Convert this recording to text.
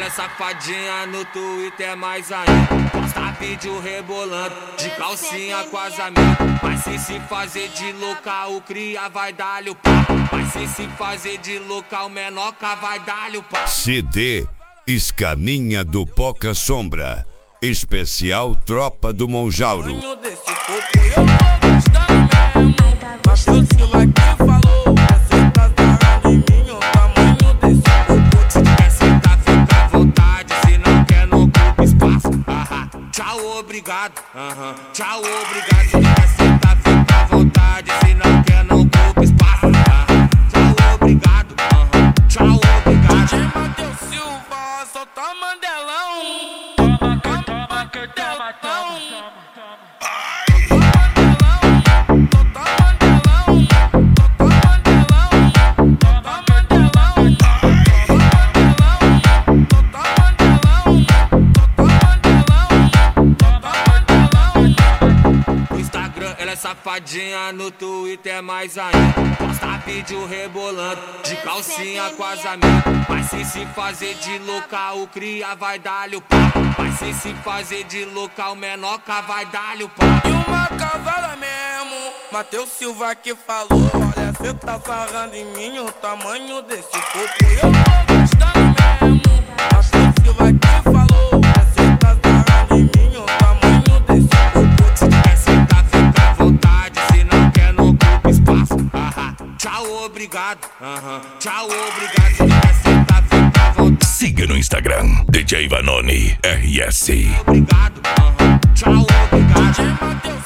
é safadinha no Twitter mais ainda. Posta vídeo rebolando, de calcinha com as amigas. Mas se fazer de louca, o cria vai dar-lhe o pau. Mas se fazer de louca, o menoca vai dar-lhe o pau. CD Escaninha do Poca Sombra, especial Tropa do Monjauro. Tchau, obrigado. Tchau, obrigado. Se quer sentar, fica à vontade. Se não quer, não ocupa espaço. Tchau, obrigado. Tchau, obrigado. Matheus Silva, solta Mandelão. Toma, que toma, toma. Safadinha no Twitter mais ainda. Posta vídeo rebolando, de calcinha com as amigas. Mas se fazer de louca, o cria vai dar-lhe o pau. Mas se fazer de louca, o menoca vai dar-lhe o pau. E uma cavala mesmo, Matheus Silva que falou. Olha, cê tá sarrando em mim o tamanho desse corpo. Eu tô gostando mesmo, Matheus Silva que falou. Cê tá sarrando em mim o tamanho desse corpo. Tchau, obrigado. Tchau, obrigado. Se quer sentar, fica à vontade. Siga no Instagram, DJ Vanoni RS. Obrigado. Tchau, obrigado.